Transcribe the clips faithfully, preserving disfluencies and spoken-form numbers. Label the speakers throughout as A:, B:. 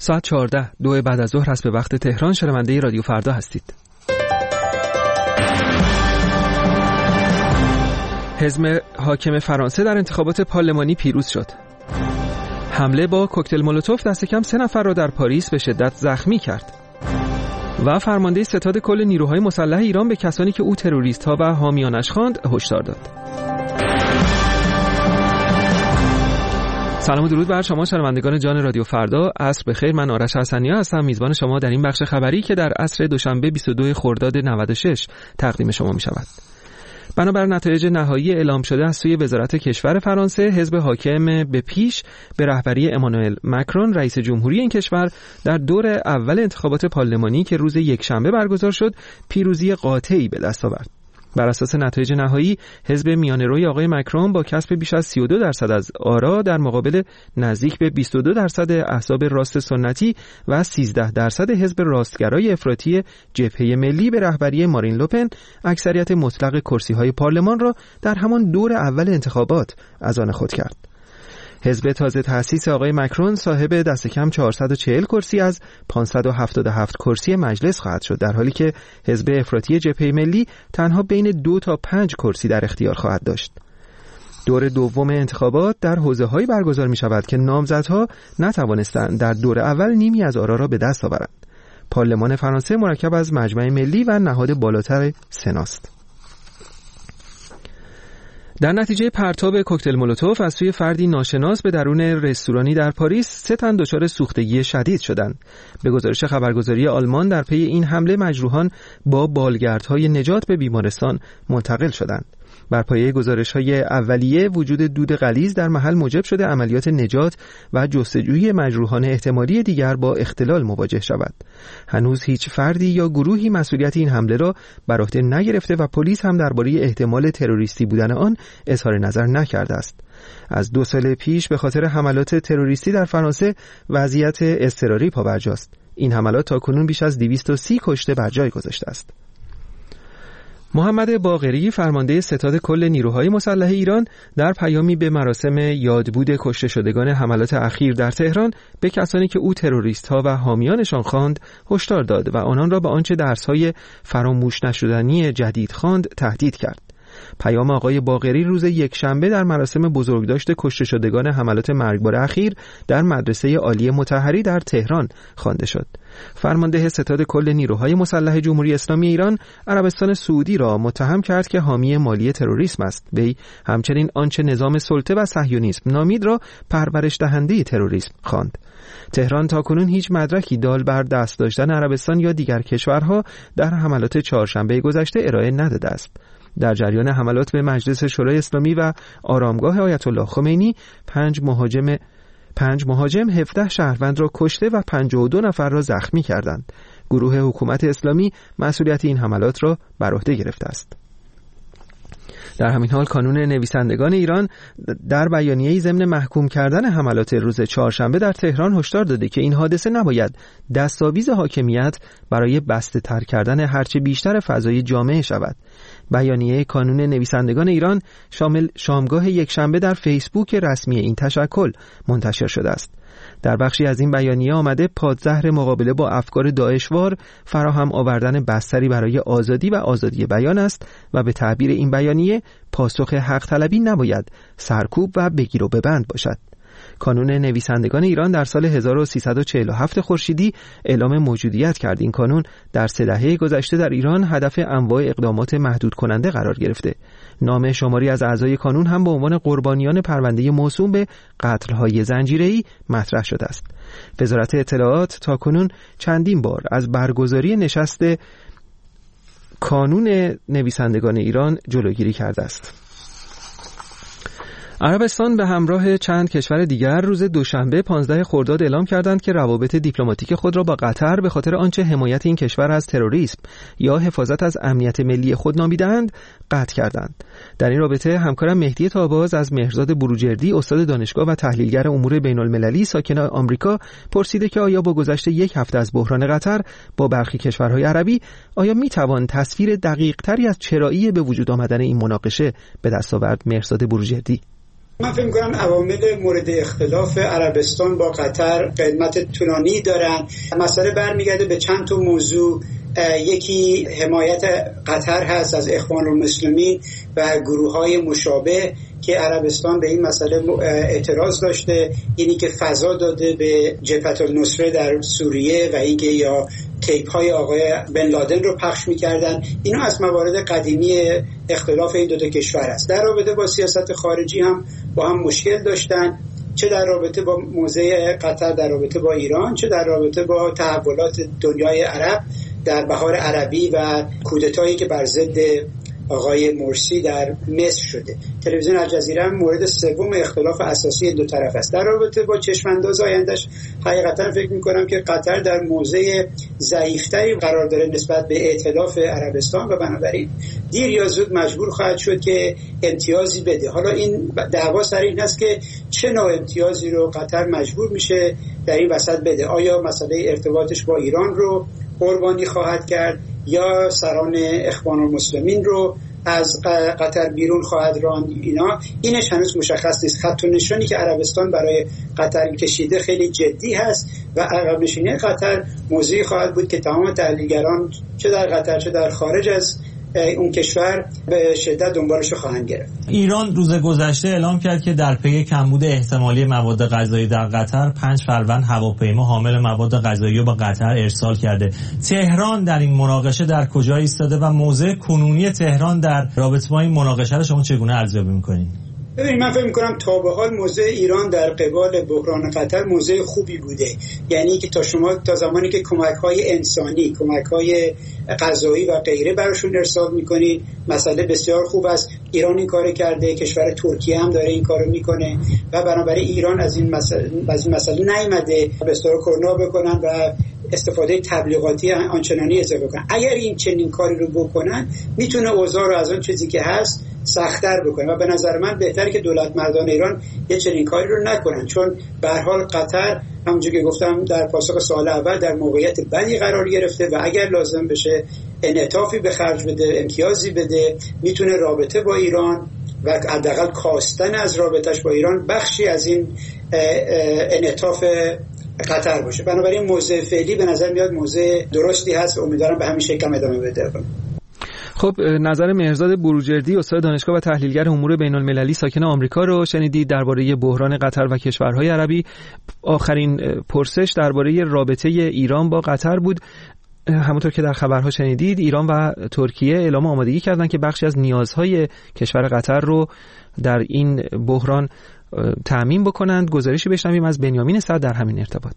A: ساعت چهارده دو بعد از ظهر است به وقت تهران. شنونده رادیو فردا هستید. حزب حاکم فرانسه در انتخابات پارلمانی پیروز شد. حمله با کوکتل مولوتوف دست کم سه نفر را در پاریس به شدت زخمی کرد. و فرمانده ستاد کل نیروهای مسلح ایران به کسانی که او تروریست‌ها و حامیانش خواند هشدار داد. سلام و درود بر شما شنوندگان جان رادیو فردا. عصر بخیر. من آرش حسنی‌ها هستم، میزبان شما در این بخش خبری که در عصر دوشنبه بیست و دو خرداد نود و شش تقدیم شما می‌شود. بنابر نتایج نهایی اعلام شده از سوی وزارت کشور فرانسه، حزب حاکم به پیش به رهبری امانوئل مکرون رئیس جمهوری این کشور در دور اول انتخابات پارلمانی که روز یکشنبه برگزار شد پیروزی قاطعی به دست آورد. بر اساس نتایج نهایی، حزب میانه‌روی آقای مکرون با کسب بیش از سی و دو درصد از آرا در مقابل نزدیک به بیست و دو درصد احزاب راست سنتی و سیزده درصد حزب راستگرای افراطی جبهه ملی به رهبری مارین لوپن اکثریت مطلق کرسی‌های پارلمان را در همان دور اول انتخابات از آن خود کرد. حزب تازه تأسیس آقای مکرون صاحب دست کم چهارصد و چهل کرسی از پانصد و هفتاد و هفت کرسی مجلس خواهد شد، در حالی که حزب افراطی جبهه ملی تنها بین دو تا پنج کرسی در اختیار خواهد داشت. دور دوم انتخابات در حوزه‌هایی برگزار می‌شود که نامزدها نتوانستند در دور اول نیمی از آرا را به دست آورند. پارلمان فرانسه مرکب از مجمع ملی و نهاد بالاتر سناست. در نتیجه پرتاب کوکتل مولوتوف از سوی فردی ناشناس به درون رستورانی در پاریس، سه تن دچار سوختگی شدید شدند. به گزارش خبرگزاری آلمان در پی این حمله مجروحان با بالگردهای نجات به بیمارستان منتقل شدند. بر پایه گزارش‌های اولیه وجود دود غلیظ در محل موجب شده عملیات نجات و جستجوی مجروحان احتمالی دیگر با اختلال مواجه شود. هنوز هیچ فردی یا گروهی مسئولیت این حمله را بر عهده نگرفته و پلیس هم درباره احتمال تروریستی بودن آن اظهار نظر نکرده است. از دو سال پیش به خاطر حملات تروریستی در فرانسه وضعیت اضطراری پابرجاست. این حملات تاکنون بیش از دویست و سی کشته بر جای گذاشته است. محمد باقری فرمانده ستاد کل نیروهای مسلح ایران در پیامی به مراسم یادبود کشته شدگان حملات اخیر در تهران به کسانی که او تروریست‌ها و حامیانشان خواند هشدار داد و آنان را به آنچه درس‌های فراموش نشدنی جدید خواند تهدید کرد. پیام آقای باقری روز یکشنبه در مراسم بزرگداشت کشته شدگان حملات مرگبار اخیر در مدرسه عالی مطهری در تهران خوانده شد. فرمانده ستاد کل نیروهای مسلح جمهوری اسلامی ایران عربستان سعودی را متهم کرد که حامی مالی تروریسم است. وی همچنین آنچه نظام سلطه و صهیونیسم نامید را پرورش دهنده تروریسم خواند. تهران تاکنون هیچ مدرکی دال بر دست داشتن عربستان یا دیگر کشورها در حملات چهارشنبه گذشته ارائه نداده است. در جریان حملات به مجلس شورای اسلامی و آرامگاه آیت الله خمینی پنج مهاجم پنج مهاجم هفده شهروند را کشته و پنجاه و دو نفر را زخمی کردند. گروه حکومت اسلامی مسئولیت این حملات را بر عهده گرفته است. در همین حال کانون نویسندگان ایران در بیانیه‌ای ضمن محکوم کردن حملات روز چهارشنبه در تهران هشدار داده که این حادثه نباید دستاویز حاکمیت برای بسته تر کردن هرچه بیشتر فضای جامعه شود. بیانیه کانون نویسندگان ایران شامل شامگاه یکشنبه در فیسبوک رسمی این تشکل منتشر شده است. در بخشی از این بیانیه آمده پادزهر مقابله با افکار داعشوار فراهم آوردن بستری برای آزادی و آزادی بیان است و به تعبیر این بیانیه پاسخ حق طلبی نباید سرکوب و بگیر و ببند باشد. کانون نویسندگان ایران در سال هزار و سیصد و چهل و هفت خورشیدی اعلام موجودیت کرد. این کانون در سه دهه گذشته در ایران هدف انواع اقدامات محدود کننده قرار گرفته. نام شماری از اعضای کانون هم به عنوان قربانیان پرونده موسوم به قتل‌های زنجیره‌ای مطرح شده است. وزارت اطلاعات تاکنون چندین بار از برگزاری نشست کانون نویسندگان ایران جلوگیری کرده است. عربستان به همراه چند کشور دیگر روز دوشنبه پانزده خرداد اعلام کردند که روابط دیپلماتیک خود را با قطر به خاطر آنچه حمایت این کشور از تروریسم یا حفاظت از امنیت ملی خود نامیدند قطع کردند. در این رابطه همکارم مهدی تاباز از مهرزاد بروجردی استاد دانشگاه و تحلیلگر امور بین المللی ساکن آمریکا پرسیده که آیا با گذشت یک هفته از بحران قطر با برخی کشورهای عربی آیا میتوان تصویر دقیق تری از چرایی به وجود آمدن این مناقشه به دست آورد؟ مهرزاد بروجردی:
B: من فکر می‌کنم عوامل مورد اختلاف عربستان با قطر قدمت طولانی دارن. مسئله برمیگرده به چند تا موضوع. یکی حمایت قطر هست از اخوان المسلمین و گروه‌های مشابه که عربستان به این مسئله اعتراض داشته، اینی که فضا داده به جبهت النصره در سوریه و اینکه یا تیپ های آقای بن لادن رو پخش می‌کردن. اینا از موارد قدیمی اختلاف این دو تا کشور است. در رابطه با سیاست خارجی هم با هم مشکل داشتن، چه در رابطه با موضع قطر در رابطه با ایران، چه در رابطه با تحولات دنیای عرب در بهار عربی و کودتایی که بر ضد آقای مرسی در مصر شده. تلویزیون الجزیره هم مورد سوم اختلاف اساسی این دو طرف است. در رابطه با چشمانداز آیندهش حقیقتا فکر می‌کنم که قطر در موضع ضعیف‌تری قرار داره نسبت به ائتلاف عربستان و بنابراین دیر یا زود مجبور خواهد شد که امتیازی بده. حالا این دعوا سر این است که چه نوع امتیازی رو قطر مجبور میشه در این وسط بده. آیا مسئله ارتباطش با ایران رو قربانی خواهد کرد یا سران اخوان المسلمین رو از قطر بیرون خواهد راند؟ اینا اینش هنوز مشخص نیست. خط و نشانی که عربستان برای قطر کشیده خیلی جدی هست و عقب نشینی قطر موضوعی خواهد بود که تمام تحلیلگران چه در قطر چه در خارج از اون کشور به شدت دنبالش خواهند گرفت.
C: ایران روز گذشته اعلام کرد که در پی کمبود احتمالی مواد غذایی در قطر پنج فروند هواپیما حامل مواد غذایی رو به قطر ارسال کرده. تهران در این مناقشه در کجا ایستاده و موضع کنونی تهران در رابطه با این مناقشه رو شما چگونه ارزیابی می‌کنید؟
B: ببینید، من فکر می‌کنم تا به حال موضع ایران در قبال بحران قطر موضع خوبی بوده. یعنی که تا شما تا زمانی که کمک‌های انسانی، کمک‌های غذایی و غیره براشون ارسال می‌کنید، مسئله بسیار خوب است. ایران این کارو کرده، کشور ترکیه هم داره این کارو می‌کنه و بنابراین ایران از این مسئله از این مسئله نیامده به اصطلاح کرونا بکنن و استفاده تبلیغاتی آنچنانی اضافه کنن. اگر این چنین کاری رو بکنن میتونه اوضاع رو از اون چیزی که هست سخت‌تر بکنه و به نظر من بهتره که دولت مردان ایران یه چنین کاری رو نکنن، چون به هر حال قطر همونجوری که گفتم در پاسخ سوال اول در موقعیت بدی قرار گرفته و اگر لازم بشه انعطافی به خرج بده، امتیازی بده، میتونه رابطه با ایران و حداقل کاستن از رابطش با ایران بخشی از این انعطاف قطر باشه. بنابراین موضع فعلی به نظر میاد موضع درستی هست و امیدوارم به همین شکل هم ادامه بده.
A: خب نظر مهرزاد بروجردی استاد دانشگاه و تحلیلگر امور بین المللی ساکن آمریکا رو شنیدید درباره بحران قطر و کشورهای عربی. آخرین پرسش درباره رابطه ایران با قطر بود. همونطور که در خبرها شنیدید ایران و ترکیه اعلام آمادگی کردند که بخشی از نیازهای کشور قطر رو در این بحران تأمین بکنند. گزارشی بشنویم از بنیامین صدر در همین ارتباط.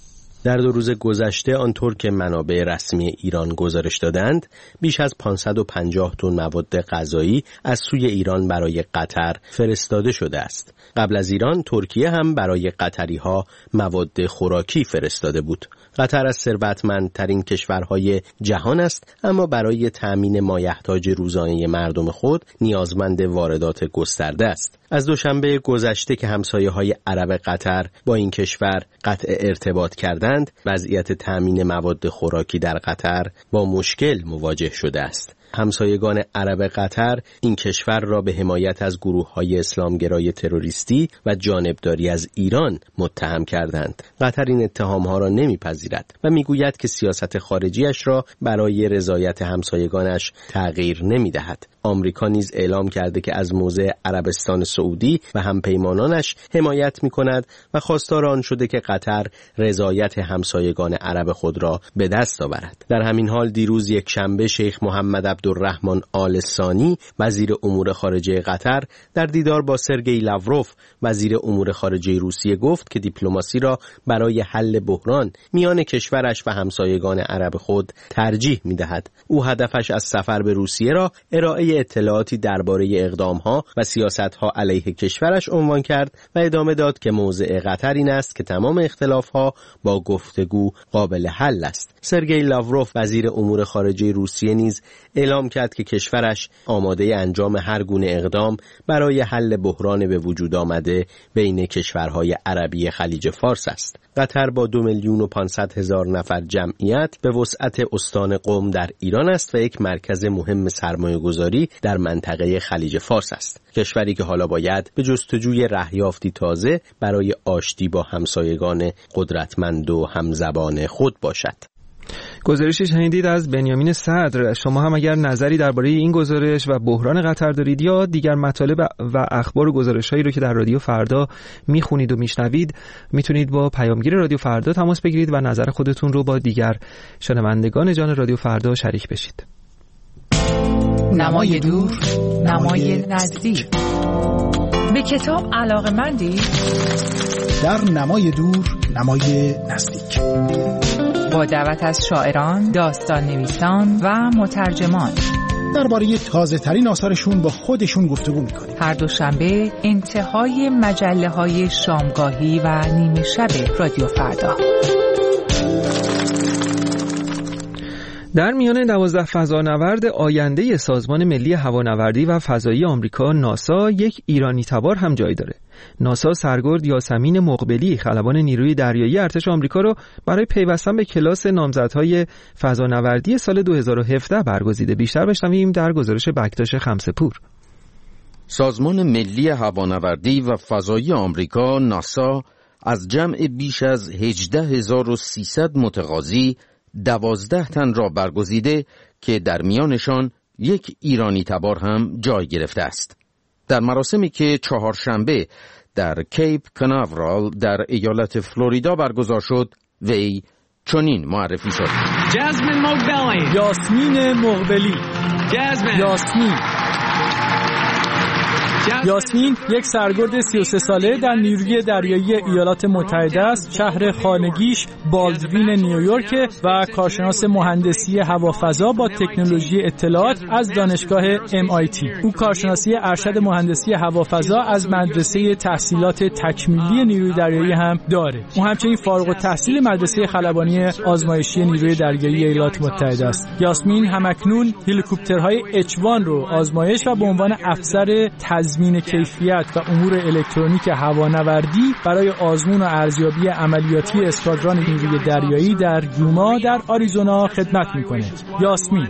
D: در دو روز گذشته آنطور که منابع رسمی ایران گزارش دادند بیش از پانصد و پنجاه تن مواد غذایی از سوی ایران برای قطر فرستاده شده است. قبل از ایران ترکیه هم برای قطری‌ها مواد خوراکی فرستاده بود. قطر از ثروتمندترین کشورهای جهان است، اما برای تأمین مایحتاج روزانه مردم خود نیازمند واردات گسترده است. از دوشنبه گذشته که همسایه‌های عرب قطر با این کشور قطع ارتباط کردند، وضعیت تأمین مواد خوراکی در قطر با مشکل مواجه شده است. همسایگان عرب قطر این کشور را به حمایت از گروه‌های اسلامگرای تروریستی و جانبداری از ایران متهم کردند. قطر این اتهام‌ها را نمی‌پذیرد و می‌گوید که سیاست خارجیش را برای رضایت همسایگانش تغییر نمی‌دهد. آمریکا نیز اعلام کرده که از موضع عربستان سعودی و همپیمانانش حمایت می‌کند و خواستار آن شده که قطر رضایت همسایگان عرب خود را به دست آورد. در همین حال دیروز یک شنبه شیخ محمد عبدالرحمن آل ثانی وزیر امور خارجه قطر در دیدار با سرگئی لاوروف وزیر امور خارجه روسیه گفت که دیپلماسی را برای حل بحران میان کشورش و همسایگان عرب خود ترجیح می‌دهد. او هدفش از سفر به روسیه را ارائه اطلاعاتی درباره اقدام‌ها و سیاست‌ها علیه کشورش عنوان کرد و ادامه داد که موضع قطر این است که تمام اختلاف‌ها با گفتگو قابل حل است. سرگئی لاوروف وزیر امور خارجه روسیه نیز اعلام کرد که کشورش آماده انجام هر گونه اقدام برای حل بحران به وجود آمده بین کشورهای عربی خلیج فارس است. قطر با دو میلیون و پانصد هزار نفر جمعیت به وسعت استان قم در ایران است و یک مرکز مهم سرمایه‌گذاری در منطقه خلیج فارس است. کشوری که حالا باید به جستجوی رهیافتی تازه برای آشتی با همسایگان قدرتمند و همزبان خود باشد.
A: گزارشی شنیدید از بنیامین صدر. شما هم اگر نظری درباره این گزارش و بحران قطر دارید یا دیگر مطالب و اخبار و گزارش‌هایی رو که در رادیو فردا میخونید و میشنوید، میتونید با پیامگیر رادیو فردا تماس بگیرید و نظر خودتون رو با دیگر شنوندگان جان رادیو فردا شریک بشید.
E: نمای دور، نمای نزدیک. به کتاب علاقه‌مندی؟
F: در نمای دور، نمای نزدیک.
E: با دعوت از شاعران، داستان نویسان و مترجمان
F: درباره تازه ترین آثارشون با خودشون گفتگو میکنیم.
E: هر دوشنبه انتهای مجله های شامگاهی و نیمه شب رادیو فردا.
A: در میان دوازده فضانورد آینده سازمان ملی هوانوردی و فضایی آمریکا ناسا یک ایرانی تبار هم جای داره. ناسا سرگرد یاسمین مقبلی خلبان نیروی دریایی ارتش آمریکا رو برای پیوستن به کلاس نامزدهای فضانوردی سال دو هزار و هفده برگزیده. بیشتر بشنویم در گزارش بکتاش خمسه‌پور.
G: سازمان ملی هوانوردی و فضایی آمریکا ناسا از جمع بیش از هجده هزار و سیصد متقاضی دوازده تن را برگزیده که در میانشان یک ایرانی تبار هم جای گرفته است. در مراسمی که چهارشنبه در کیپ کناورال در ایالت فلوریدا برگزار شد، وی چنین معرفی شد:
H: جاسمین مقبلی.
I: یاسمین مقبلی. یاسمین یاسمین یک سرگرد سی و سه ساله در نیروی دریایی ایالات متحده است. شهر خانگیش بالدوین نیویورک و کارشناس مهندسی هوافضا با تکنولوژی اطلاعات از دانشگاه ام آی تی. او کارشناسی ارشد مهندسی هوافضا از مدرسه تحصیلات تکمیلی نیروی دریایی هم داره. او همچنین فارغ التحصیل مدرسه خلبانی آزمایشی نیروی دریایی ایالات متحده است. یاسمین همکنون هلیکوپترهای اچ وان رو آزمایش و به عنوان افسر تضمین کیفیت و امور الکترونیک هوانوردی برای آزمون و ارزیابی عملیاتی اسکادران نیروی دریایی در یوما در آریزونا خدمت میکنه. یاسمین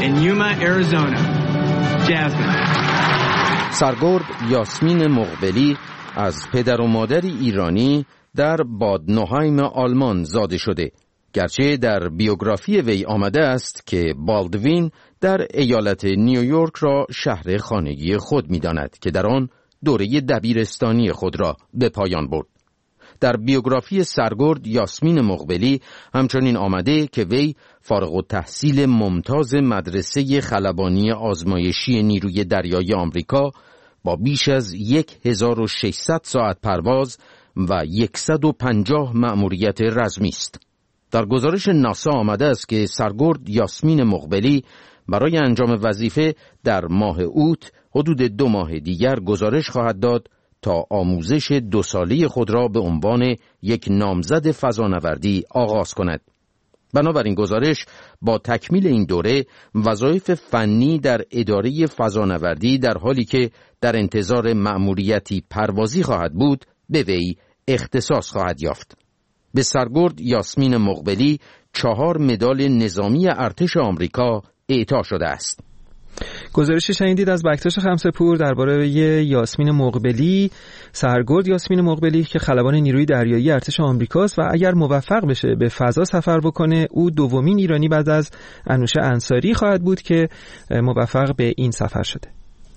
G: سرگرد یاسمین مقبلی از پدر و مادری ایرانی در بادنوهایم آلمان زاده شده، گرچه در بیوگرافی وی آمده است که بالدوین در ایالت نیویورک را شهر خانگی خود می‌داند که در آن دوره دبیرستانی خود را به پایان برد. در بیوگرافی سرگرد یاسمین مقبلی همچنین آمده که وی فارغ التحصیل ممتاز مدرسه خلبانی آزمایشی نیروی دریایی آمریکا با بیش از هزار و ششصد ساعت پرواز و صد و پنجاه مأموریت رزمی است. در گزارش ناسا آمده است که سرگرد یاسمین مقبلی برای انجام وظیفه در ماه اوت حدود دو ماه دیگر گزارش خواهد داد تا آموزش دو ساله خود را به عنوان یک نامزد فضانوردی آغاز کند. بنابراین گزارش با تکمیل این دوره وظایف فنی در اداره فضانوردی در حالی که در انتظار مأموریتی پروازی خواهد بود به وی اختصاص خواهد یافت. به سرگرد یاسمین مقبلی چهار مدال نظامی ارتش آمریکا اعطا شده است.
A: گزارشی شنیدید از بکتاش خمسه‌پور درباره یاسمین مقبلی، سرگرد یاسمین مقبلی که خلبان نیروی دریایی ارتش آمریکاست و اگر موفق بشه به فضا سفر بکنه، او دومین ایرانی بعد از انوشه انصاری خواهد بود که موفق به این سفر شده.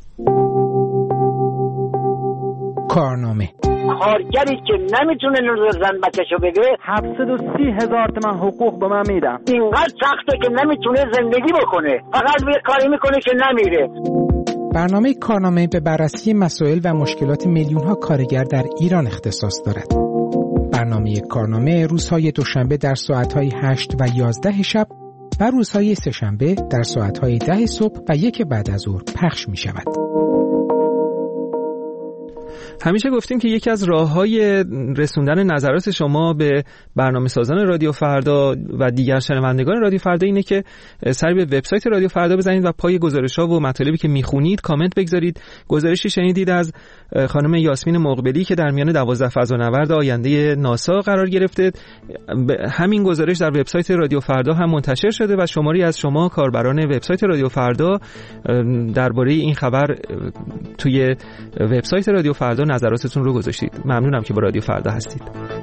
J: کارنامه:
K: کارگری که نمیتونه نور زن بچه‌شو بده هفتصد و سی هزار تومان حقوق به من میدم. اینقدر سخته که نمیتونه زندگی بکنه، فقط یه کاری میکنه که نمیره.
J: برنامه کارنامه به بررسی مسائل و مشکلات میلیون‌ها کارگر در ایران اختصاص دارد. برنامه کارنامه روزهای دوشنبه در ساعت‌های هشت و یازده شب و روزهای سه‌شنبه در ساعت‌های ده صبح و یک بعد از ظهر پخش می‌شود.
A: همیشه گفتیم که یکی از راه‌های رسوندن نظرات شما به برنامه سازان رادیو فردا و دیگر شنوندگان رادیو فردا اینه که سری به وبسایت رادیو فردا بزنید و پای گزارش‌ها و مطالبی که میخونید کامنت بگذارید. گزارشی شنیدید از خانم یاسمین مقبلی که در میان دوازده فضانورد آینده ناسا قرار گرفته. همین گزارش در وبسایت رادیو فردا هم منتشر شده و شماری از شما کاربران وبسایت رادیو فردا درباره این خبر توی وبسایت رادیو فردا نظراتتون رو گذاشتید. ممنونم که با رادیو فردا هستید.